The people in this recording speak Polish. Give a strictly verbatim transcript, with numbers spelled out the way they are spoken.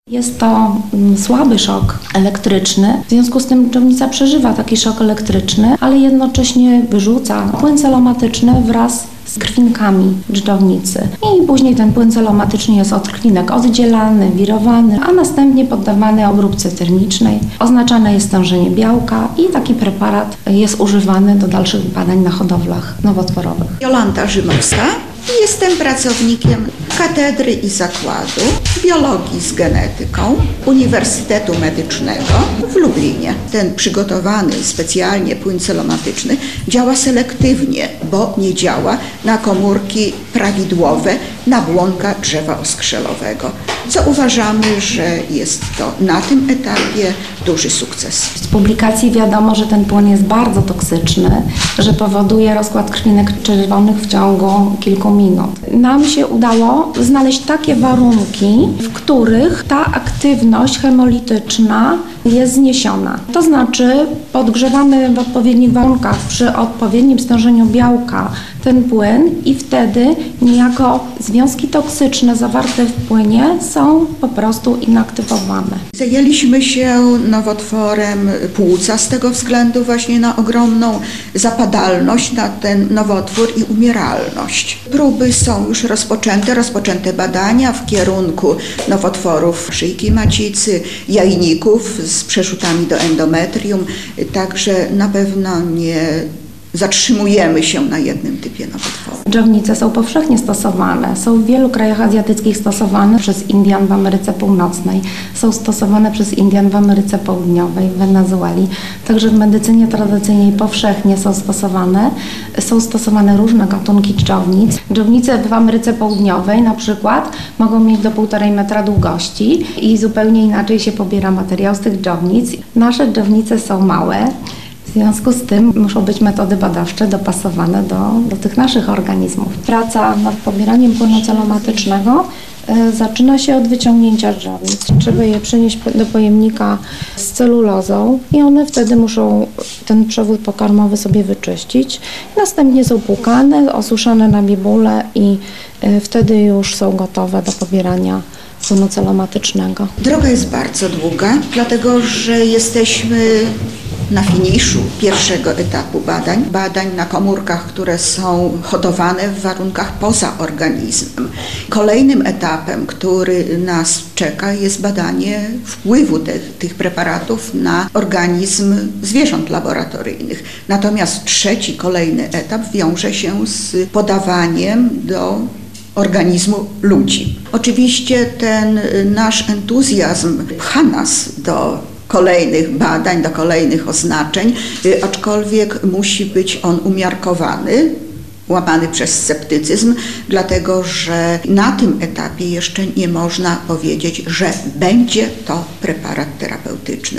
Jest to słaby szok elektryczny, w związku z tym dżdżownica przeżywa taki szok elektryczny, ale jednocześnie wyrzuca płyn celomatyczny wraz z krwinkami dżdżownicy. I później ten płyn celomatyczny jest od krwinek oddzielany, wirowany, a następnie poddawany obróbce termicznej. Oznaczane jest stężenie białka i taki preparat jest używany do dalszych badań na hodowlach nowotworowych. Jolanta Rzymowska. Jestem pracownikiem Katedry i Zakładu Biologii z Genetyką Uniwersytetu Medycznego w Lublinie. Ten przygotowany specjalnie płyn celomatyczny działa selektywnie, bo nie działa na komórki prawidłowe nabłonka drzewa oskrzelowego, co uważamy, że jest to na tym etapie duży sukces. Z publikacji wiadomo, że ten płyn jest bardzo toksyczny, że powoduje rozkład krwinek czerwonych w ciągu kilku minut. Nam się udało znaleźć takie warunki, w których ta aktywność hemolityczna jest zniesiona. To znaczy podgrzewamy w odpowiednich warunkach przy odpowiednim stężeniu białka ten płyn i wtedy niejako związki toksyczne zawarte w płynie są po prostu inaktywowane. Zajęliśmy się nowotworem płuca z tego względu właśnie na ogromną zapadalność na ten nowotwór i umieralność. Próby są już rozpoczęte, rozpoczęte badania w kierunku nowotworów szyjki macicy, jajników z przerzutami do endometrium, także na pewno nie zatrzymujemy się na jednym typie nowotworu. Dżdżownice są powszechnie stosowane, są w wielu krajach azjatyckich stosowane przez Indian w Ameryce Północnej, są stosowane przez Indian w Ameryce Południowej, w Wenezueli. Także w medycynie tradycyjnej powszechnie są stosowane. Są stosowane różne gatunki dżdżownic. Dżdżownice w Ameryce Południowej na przykład mogą mieć do półtorej metra długości i zupełnie inaczej się pobiera materiał z tych dżdżownic. Nasze dżdżownice są małe. W związku z tym muszą być metody badawcze dopasowane do, do tych naszych organizmów. Praca nad pobieraniem płynu celomatycznego y, zaczyna się od wyciągnięcia dżdżownic. Trzeba je przenieść do pojemnika z celulozą i one wtedy muszą ten przewód pokarmowy sobie wyczyścić. Następnie są płukane, osuszane na bibule i y, wtedy już są gotowe do pobierania płynu celomatycznego. Droga jest bardzo długa, dlatego że jesteśmy na finiszu pierwszego etapu badań, badań na komórkach, które są hodowane w warunkach poza organizmem. Kolejnym etapem, który nas czeka, jest badanie wpływu te, tych preparatów na organizm zwierząt laboratoryjnych. Natomiast trzeci, kolejny etap wiąże się z podawaniem do organizmu ludzi. Oczywiście ten nasz entuzjazm pcha nas do kolejnych badań, do kolejnych oznaczeń, aczkolwiek musi być on umiarkowany, łamany przez sceptycyzm, dlatego że na tym etapie jeszcze nie można powiedzieć, że będzie to preparat terapeutyczny.